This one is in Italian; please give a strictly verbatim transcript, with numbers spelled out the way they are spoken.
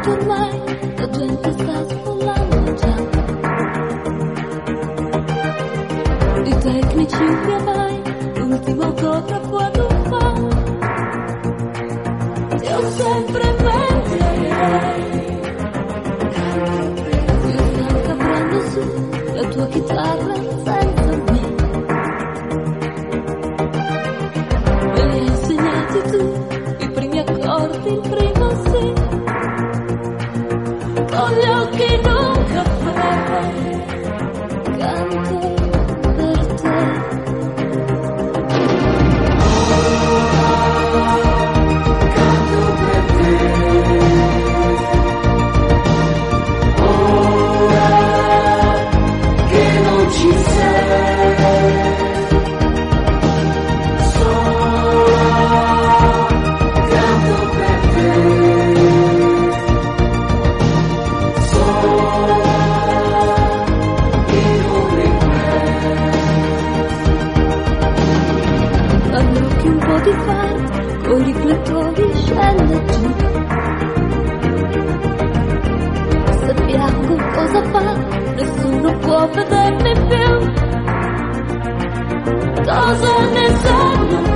tanto ormai, la gente sta sfollando già. I tecnici oramai, l'ultimo autografo ad un fan. Ti ho sempre in mente, più stanca prendo su la tua chitarra senza me. Me li hai insegnati tu, i primi accordi, il primo sì, con gli occhi in un caffè, canto per te. Canto per te, ora che non ci sei, sola, canto per te, sola in un riflesso. Agli occhi un po' di fare, coi riflettori scende giù. Se piango cosa fa? Nessuno può vedermi più. Cosa ne sanno